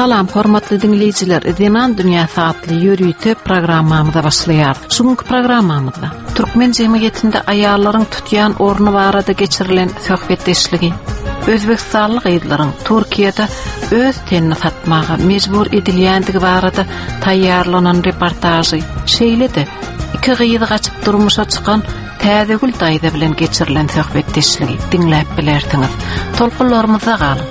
Salam hormatly dinleyiciler, Zinan Dünyası adlı yürüyüşü programmamıza başlayar. Şunkı programmamızda Türkmen cemiyetinde ayarların tutyan ornu barada geçirilen söhbetleşligi, Özbekistanlyk aýdlaryň Türkiýede öz tenini satmaga mejbur edilýändigi barada taýýarlanan reportajy, şeýledi iki gyýydy gaçyp durmuşa çykan täzegül daýda bilen geçirilen söhbetleşligi dinläp bilersiňiz. Tolkunlarymyza galyn.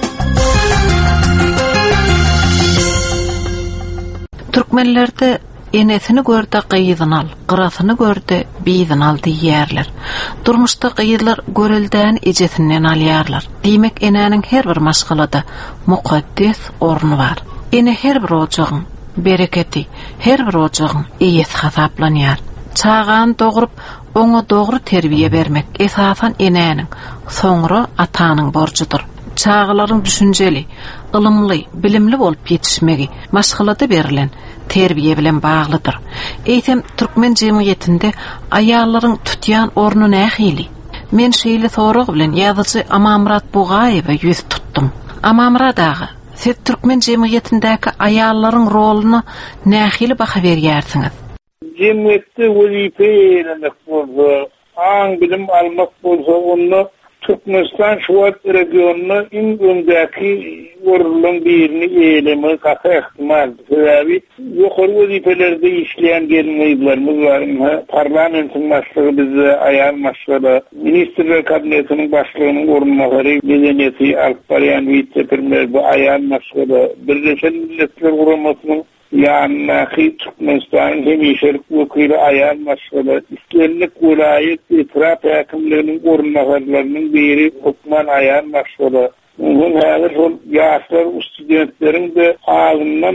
Türkmenlerde enesini görde gyýydan al, gyrasyny görde biýdan al diýýärler. Durmuşda gyýylar görelden ejesinden alýarlar. Diýmek enenin her bir maşgalada mukaddes ornu bar. Ene her bir ojagyň bereketi, her bir ojagyň eýesi hasaplanýar. Çağan dogrup oňa dogry terbiýe bermek esasan enenin, soňra atanyň borçudur. Çağlaryň düşünjeli, ılımly, bilimli bolup ýetişmegi maşgalada berilen terbiýe bilen baglydyr. Eýtem Türkmen jemgyýetinde aýallaryň tutýan ornu nähili? Men şeýle sorag bilen ýazyjy Amamrat Bugaýewe ýüz tutdum. Amamrat ağa, siz Türkmen jemgyýetindäki aýallaryň roluny nähili baha berýärsiňiz? Jemgyýetde wezipe elenmek bolsa, aň bilim almak bolsa, onu Türkmenistan şuwat regionuna in öndäki orulun birini eýleme gata ihtimal. Sebäbi ýokary wezifelerde işleýän gelmeýärlerimiz bar. Parlamentiň başlygy bize aýan maşgala, ministrler kabinetiniň başlygynyň orunmagary medeniyeti alyp barýan vice-premier bu aýan maşgala Birleşen Milletler Guramasynyň ýa-ni Türkmenistan'ın hemişelik wekili aýan maşgala iskenlik welaýet etraf häkimleriniň orunmagarlarynyň biri hukman aýan maşgala. Bugün häzir şol ýaşlar studentleriň de azyndan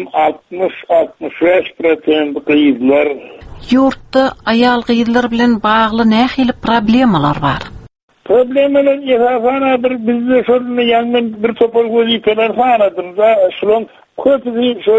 60-65% gyýylar. Ýurtda aýal gyýylar bilen bagly nähili problemalar bar? Problemler ýa-da bizde şol ýangyn bir topal wezipeler hanadyr da şolun köpüsi şol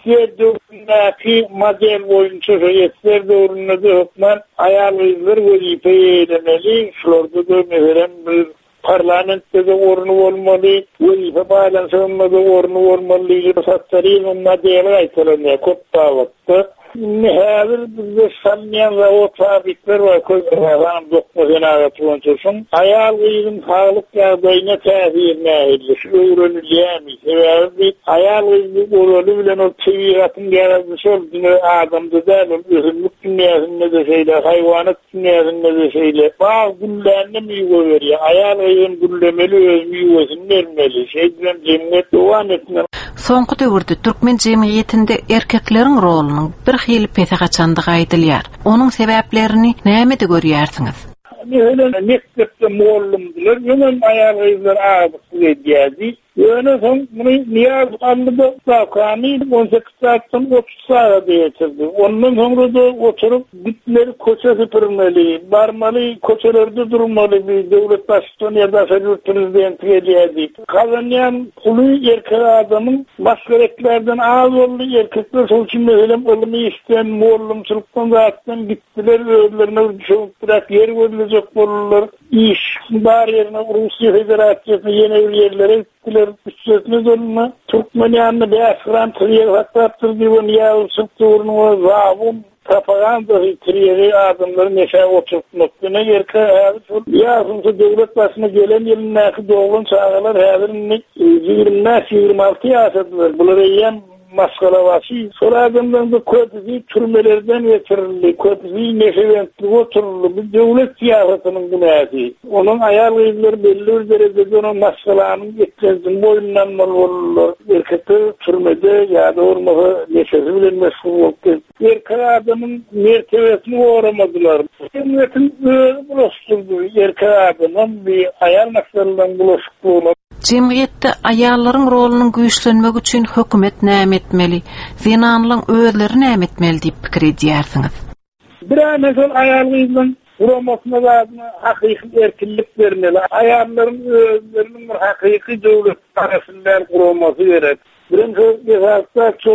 ýetdi model boýunça şol ýetdi orunda hukman aýal gyýylar wezipe edemeli. Şolda da meselem bir parlamentde de ornu bolmaly, wezipe baýlanşygynda ornu bolmaly diýip satsaryň modeli aýtylýar köp dawatda. Häzir bizde sanýan zawod fabrikler bar, köýgäram doktoryna gatyrýan. Aýal gyýyň saglyk ýagdaýyna täsir nähili öwrenilýärmi? Sebäbi aýal gyýyň orolu bilen o täbigatyn ýaradyşy dünýä adamda däl, özünlük dünýäsinde de şeýle, haýwanat dünýäsinde de şeýle. Bag güllerini miýwe berýär. Aýal gyýyň güllemeli, öz miýwesini bermeli. Şeý bilen jemgyýet dowam etmeli. Soňky döwürde Türkmen jemgyýetinde erkekleriň rolunyň bir hili pete gaçandygy aýdylýar. Onuň sebäplerini nämede görýärsiňiz? Mektepde muallimler, ýönem aýal gyýylar aýdyk edýärdi. Ýöne soň muny niýaz aldyda sakany 18 saatdan 30 saat geçirdi. Ondan soňra da oturup bitleri köçe süpürmeli, barmaly, köçelerde durmaly, bir döwlet başçysyny ýa-da prezidenti edýärdi. Kazanýan puly erkek adamyň başgareklerden az boldy, erkekler şol üçin meselem ılmy işden, muallimçylykdan zatdan gitdiler, özlerine çok bırak yer verilecek bolurlar. İş bar yerine Rusiýa Federasiýasyna ýene ýerlere gitdiler. Üstüne dolma Türkmenistan'da bir akran triyer hattaptır diýen ýa-da ornuňa zawum propaganda triýeri adamlaryň neşe oturtmakdyna gerke ýa-da döwlet başyna gelen ýylyndaky doglan çağalar häzir 20-26 ýaşadylar. Bular ýa maskala wasy. Şol adamdan da köpüsi türmelerden geçirildi. Köpüsi neşewentli oturuldy. Bu döwlet siýasatynyň günäsi. Onuň aýal gyýylar belli bir derejede onuň maskalanyň geçendiň boýundan bolurlar. Erkekler türmede ýa-da ormagy neşesi bilen meşgul bolupdy. Erkek adamyň mertebesini goramadylar. Jemgyýetin bulaşdyrdy. Erkek adamyň bir aýal maskalaryň bulaşyklygyna. Jemgyýetde aýallaryň rolunyň güýçlenmegi üçin hökümet näme etmeli? Zinanlyň özleri näme etmeli diýip pikir edýärsiňiz? Bir mesel aýal gyýyň guramasyna da hakyky erkinlik bermeli. Aýallaryň özleriniň bir hakyky döwlet tarapyndan guramasy gerek. Birinji ýa-da şol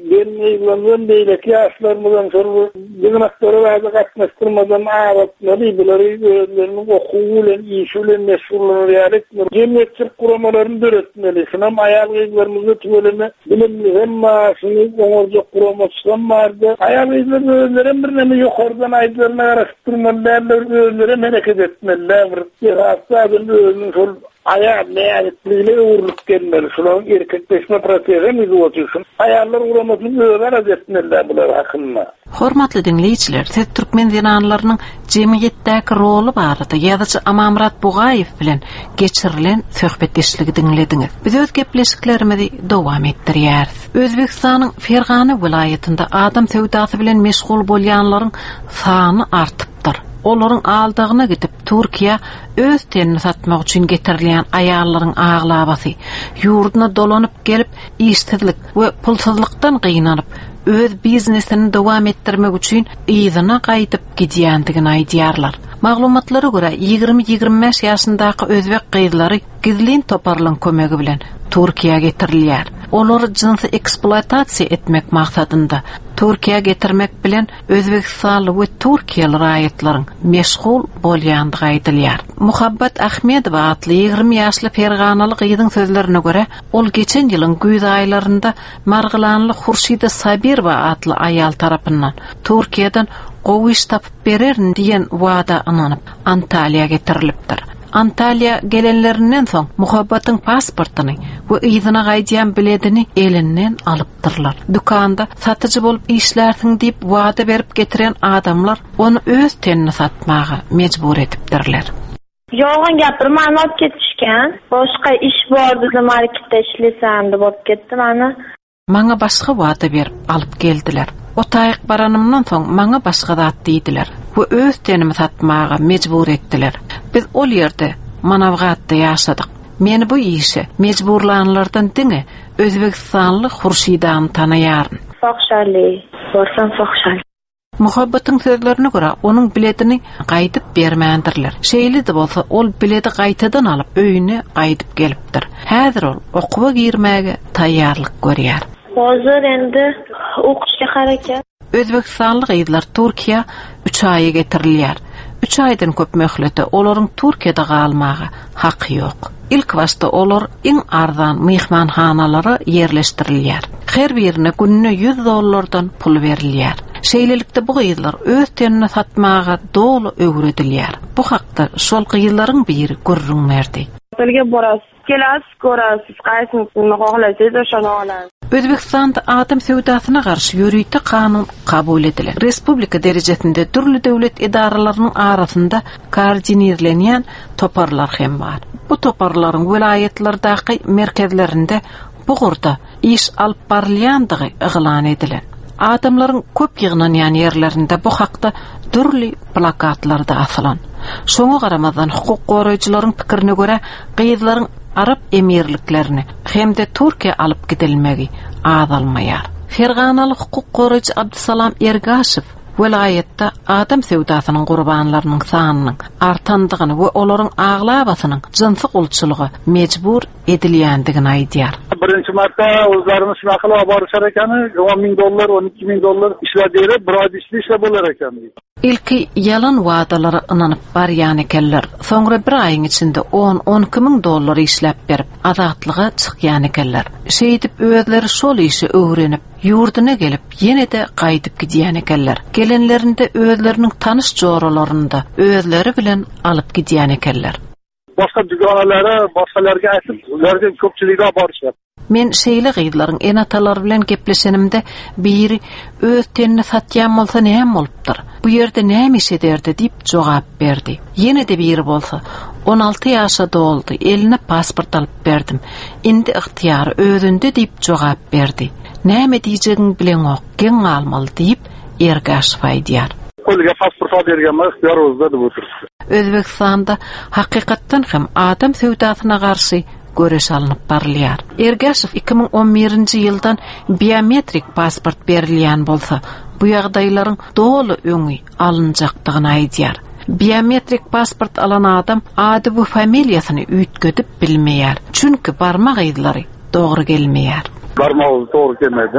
Benim beyleki yaşlarımızdan sonra bizim aktarı bazı katlaştırmadan ağlatmalı, bunları özlerinin okuğuyla, işiyle meşgullanır yaretmeli. Cemiyetçilik kuramalarını döretmeli. Şunam ayal kıyıklarımızı tüveleme bilimli hem maaşını onurca kuramasından vardı. Ayal kıyıklarını özlerin bir nemi yukarıdan aydılarına araştırmalılar, özlerin hareket etmeliler. Bir hafta adını özünün sol ayar leyaketliyle uğurluk gelmeli. Şunun erkekleşme prosesi mi uğraşıyorsun? Ayarlar uğramasını öğrenmez etmeliler bunlar hakkında. Hormatly dinleyijiler, Türkmen dinanlarynyň jemgyýetdäki rolu barada ýazyjy Amamrat Bugaýew bilen geçirilen söhbetdeşligi dinlediňiz. Biz öz gepleşiklerimizi dowam etdirýäris. Özbekistanyň Fergana vilayetinde adam sewdasy bilen meşgul bolýanlaryň sany artypdyr. Olaryň aldygyna gidip Türkiýe öz tenini satmak üçin getirilýän aýallaryň aglabasy, ýurduna dolanyp gelip işsizlik we pulsuzlykdan gynanyp öz biznesini dowam etdirmek üçin ýyzyna gaýdyp gidýändigini aýdýarlar. Maglumatlara görä 20-25 ýaşyndaky özbek gyzlary gizlin toparlan kömegi bilen Türkiýe getirilýär. Olary jinsy eksploatasiýa etmek maksadynda Türkiýe getirmek bilen Özbekistanly we Türkiýaly raýatlaryň meşgul bolýandygy aýdylýar. Muhabbat Ahmedowa atly 20 ýaşly Ferganaly gyzyň sözlerine görä, ol geçen ýylyň güýz aýlarynda Margylanly Hurşida Sabirova atly aýal tarapyndan Türkiýeden gowy iş tapyp bererin diýen wada ananyp Antaliýa getirilipdir. Antalya gelenlerinden soň Muhabbatyň pasportyny we ýyzyna gaýdýan biletini elinden alypdyrlar. Dukanda satyjy bolup işlärsiň diýip wada berip getiren adamlar onu öz tenini satmagy mejbur etipdirler. Yolgan gapirman alıp ketişken, başka iş var dedim marketde işlesem de bolup ketdim ana. Maňa başga wada berip alyp geldiler. O taýyk baranymdan soň maňa başga zat diýdiler we öz tenimi satmagy mejbur etdiler. Biz ol ýerde Manawgatda ýaşadyk. Meni bu işe mejburlanlardan diňe Özbekistanly Hurşidany tanaýaryn. Fakşaly, borsan fakşaly. Muhabbatyň sözlerine görä onuň biletini gaýdyp bermändirler. Şeýle de bolsa ol bileti gaýtadan alyp öýüne gaýdyp gelipdir. Häzir ol okuwa girmäge taýýarlyk görýär. Hazır endi okuşga harakat. Özbekistanly gyzlar Türkiýe 3 aýa getirilýär. 3 aýdan köp möhlete olaryň Türkiýede galmagy haky ýok. İlk başda olar iň arzan mehmanhanalara yerleştirilýär. Her birine gününe $100 pul berilýär. Şeýlelikde bu gyzlar öz tenini satmaga dolu öwredilýär. Bu hakda şol gyzlaryň biri görünmärdi. Belge boras, kelas görasiz, gaýsyny hohlaýsyz oşany alan. Özbekistanda adam sewdasyna garşy ýürüýte kanun kabul edilen. Respublika derejesinde türlü döwlet idaralarynyň arasynda koordinerlenýän toparlar hem bar. Bu toparlaryň vilayetlerdaky merkezlerinde bu gurda iş alyp barylýandygy eglan edilen. Adamlaryň köp ýygnan ýerlerinde bu hakda türlü plakatlarda asylan. Şoňa garamazdan hukuk goraýjylaryň pikirine görä gyzlaryň Arap emirliklerini hem de Türkiye alıp gidilmegi azalmayar. Ferganalı hukuk goraýjy Abdusalam Ergashew vilayetde adam sewdasynyň gurbanlarynyň sanynyň artandygyny we olaryň aglabasynyň jinsy gulçylygy mejbur edilýändigini aýdýar. Birinci marta özlerimiz şunakıla barışar ekeni $10,000, $12,000 işlediği bir ayda işle bolar ekeni. İlki yalan wadalara inanyp barýan ekenler. Soňra bir aýyň içinde $10-12,000 işläp berip azatlyga çykýan ekenler. Şeýdip özleri şol işi öwrenip ýurduna gelip ýene de gaýdyp gidýän ekenler. Gelenlerinde özleriniň tanış joralarynda özleri bilen alyp gidýän ekenler. Başka dükanlara, başkalarga aýtyp, ularga köpçülige barışar. Men şeýle gyzlaryň enatalary bilen gepleşenimde biri öz tenini satýan bolsa näme bolupdyr? Bu ýerde näme iş ederdi diýip jogap berdi. Ýene de biri bolsa 16 ýaşa doldy, eline pasport alyp berdim. Indi ihtiýary özünde diýip jogap berdi. Näme diýjegiň bilen ok, geň almaly diýip Ergashew aýdýar. Kolga pasport bergenme ihtiýar özde de otur. Özbekistanda hakykatdan hem adam sewdasyna garşy göreş alınıp barılýar. Ergashew 2011-nji ýyldan biometrik pasport berilýän bolsa, bu ýagdaýlaryň dolu öňi alınjakdygyny aýdýar. Biometrik pasport alan adam ady bu familiýasyny üýtgedip bilmeýär. Çünki barmak ýyllary dogry gelmeýär. Barmagy dogry gelmedi.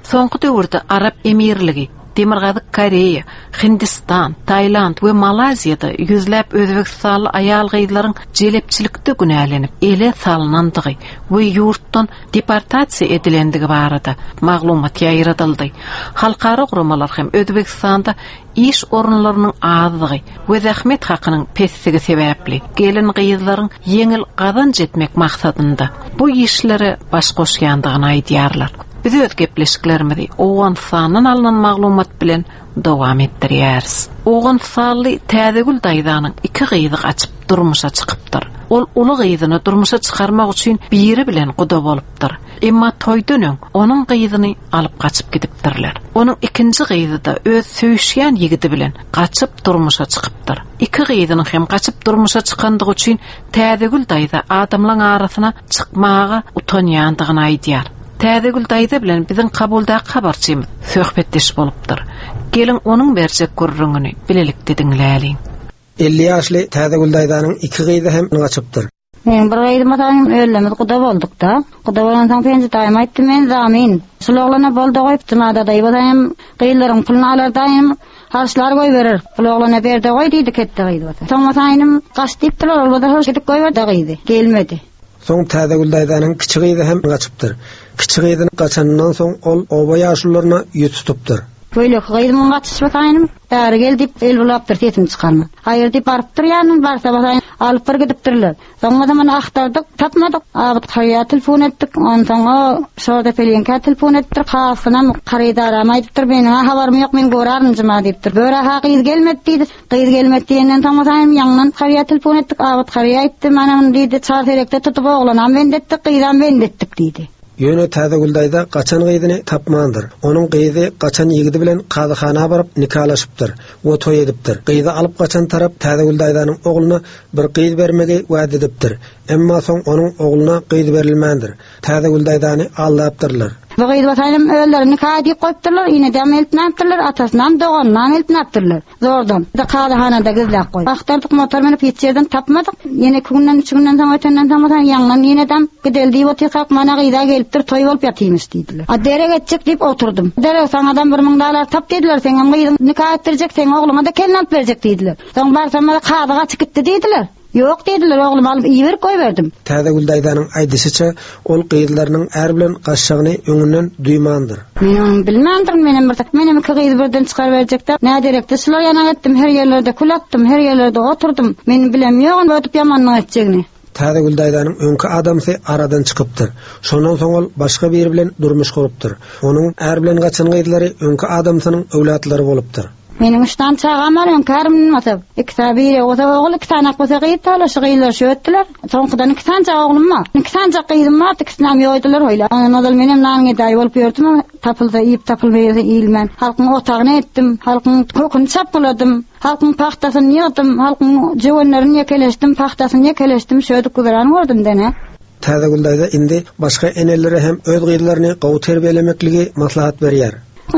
Soňky döwürde Arap emirligi, Demirgazyk Koreya, Hindistan, Tayland we Malaziýada yüzläp Özbekistanly aýal gyzlaryň jelepçilikde günälenip, ele salnandygy we ýurtdan deportasiýa edilendigi barada maglumat ýaýradyldy. Halkara guramalar hem Özbekistanda iş orunlarynyň azlygy we zähmet hakynyň pessigi sebäpli gelin gyzlaryň ýeňil gazanç etmek maksatynda bu işlere baş goşýandygyny aýdýarlar. Biz öz gepleşiklerimizi Oğanstandan alınan maglumat bilen dowam etdirýäris. Oğanstanly Täzegül daýdanyň 2 gyzy açyp durmuşa çykypdyr. Ol uly gyzyny durmuşa çykarmak üçin biri bilen guda bolupdyr. Emma toýdanyň onuň gyzyny alyp gaçyp gidipdirler. Onuň ikinji gyzy da öz söýüşýän ýigidi bilen gaçyp durmuşa çykypdyr. 2 gyzynyň hem gaçyp durmuşa çykandygy üçin Täzegül daýda adamlaryň arasyna çykmagy utanýandygyny aýdýar. Täzegül daýda bilen biziň kabulda habarçymyz söhbetdeş bolupdyr. Gelin onuň berjek gurrungyny bilelikde diňläliň. 50 ýaşly Täzegül daýdanyň 2 gyzy hem gaçypdyr. Men bir gyzy mataň öýlemez guda bolduk da. Guda bolan soň penji daýma aýtdy men zamin. Şuloglana boldy goýup jymada daýbadym gyýlaryň pulyny alardaýym. Harçlar goý berer. Puloglana berdi goý diýdi ketdi gyýdy. Soň mataýym gaçdypdyr, olada hoş gidip goýberdi gyýdy. Gelmedi. Soň Täzegül daýdanyň kiçi gyzy hem gaçypdyr. Kiçi gyzyny gaçandan soň ol oba ýaşlaryna ýet tutupdyr. Böyle gyzymyň gaçyşyp däri gel dip el bulapdyr tetin çykarma. Haýır dip barıpdyr ýany barsa basaň alyp bir gidipdirler. Soňra da men aktardyk, tapmadyk. Abyt haýa telefon etdik. Ondan şurada pelenkä telefon etdir. Hasynam garydarama aýdypdyr. Meniň habarym ýok, men görärdim jyma diýipdir. Böre hakyz gelmedi diýdi. Gyz gelmedi diýenden tamaşaýym ýaňdan haýa telefon etdik. Abyt haýa aýtdy, mana muny diýdi, çarterekde tutup oglanam wendetdik, gyzam wendetdik diýdi. Ýöne Täzegül daýda gaçan gyzyny tapmandyr. Onuň gyzy gaçan ýigidi bilen kadyhana baryp nikalaşypdyr we toý edipdir. Gyzy alyp gaçan tarap Täzegül daýdanyň ogluny bir gyz bermegi wa'da edipdir. Emma soň onuň ogluny gyz berilmändir. Täzegül daýdany aldapdyrlar. Bu gyzy basaňym öýlerini kadi goýupdyrlar, ýene de eltnäpdirler, atasynam dogandan eltnäpdirler. Zordan. Da kadyhanada gyzlap goý. Aktardyk motor menip ýetjerden tapmadyk. Ýene günden 3 günden soň ötenden tamaşan ýaňdan ýene dem gideldi otyrak mana gyza gelipdir, toý bolup ýatymış diýdiler. A derek etjek diýip oturdum. Derek saňadan 1000 dolar tap diýdiler, seň gyzy nikah etdirjek, seň ogluňa da kelin alyp berjek diýdiler. Soň barsam da kadyga çykdy diýdiler. Yok dediler, oğlum alıp iyi verip koy verdim. Täzegül daýdanyň aýdyşyça ol gyzlarynyň är bilen gaçşagyny öňünden duýmandyr. Men bilmändir, menem iki gyzy birden çykar berjekde. Näderekde şular ýana etdim, her ýerlerde kulatdym, her ýerlerde oturdum. Men bilemýogam ötüp ýamanlyk etjegini. Täzegül daýdanyň öňkü adamsy aradan çykypdyr. Şondan soň ol başga biri bilen durmuş gurupdyr. Onuň är bilen gaçan gyzlary öňkü adamsynyň öwlatlary bolupdyr. Mening üçden çağam var, öňkärim matap. İki tabiri oğul, iki tane akbasa gyýyp talaşygylar şöýetdiler. Soňkydan iki tane oğlum var. İki tane gyýdym var, ikisini ýoýdylar öýle. Ondan menem nanyň daý bolup ýördim, tapylsa ýyp tapylmaýy ilmen. Halkyň otagyny etdim, halkyň köküni çapyladym, halkyň pahtasyny ýygdym, halkyň jöwenlerini ýekeleşdim, pahtasyny ýekeleşdim, şöýdük güzran gördüm dene. Täzegül daýda indi başga eneleri hem öz gyzlaryny gowy terbiýelemekligi maslahat berýär.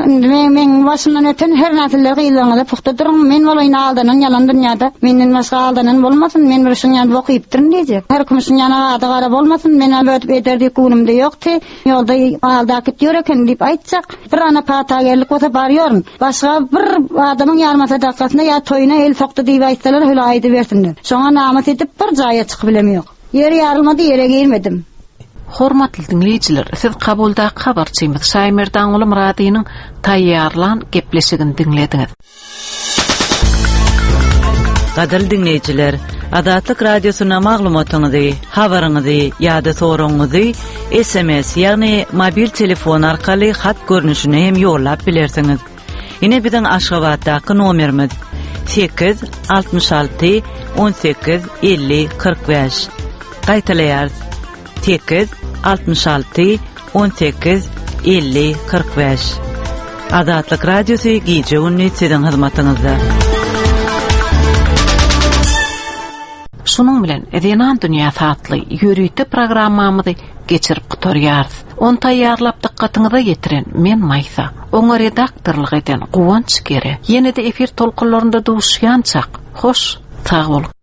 Men başımdan öten her näsiller gyýlaňda puxta durun. Men bolayny aldanan ýalan dünýäde menden başga aldanan bolmasyn, men bir şun ýaly okypdyr diýjek. Her kim şun ýaly ady gara bolmasyn, men albat ederdi günümde ýokdy. Ýolda alda git ýöreken diýip aýtjak. Bir ana patagerlik bolsa barýaryn. Başga bir adamyň ýarmasa dakatynda ýa toýuna el sokdy diýip aýtsalar, höle aýdy bersinler. Şoňa namas edip bir jaýa çykyp bilemýok. Ýere ýarylmady, ýere girmedim. Hormatly dinleyijiler, siz kabulda habarçymyz Şaýmir Daňuly Muradynyň taýýarlan gepleşigini dinlediňiz. Gaderli dinleyijiler, Adatlyk radiosyna maglumatyňyzy, habaryňyzy ýa-da soraňyzy SMS ýagny mobil telefon arkaly hat görnüşine hem ýollap bilersiňiz. Ine biziň Aşgabatdaky nomerimiz 866 18 50 45. Gaýtalaýar 866 18 50 45. Adatlyk radiosy gije günni siziň hyzmatyňyzda. Şunun bilen Edenan Dünýä satly ýörüýte programmamyzy geçirip gutarýarys. On taýýarlap dikkatyňyza getiren men Maýsa. Oňa redaktorlyk eden Guwanç Gere. Ýene-de efir tolkunlarynda duşýançak. Hoş, sag bol.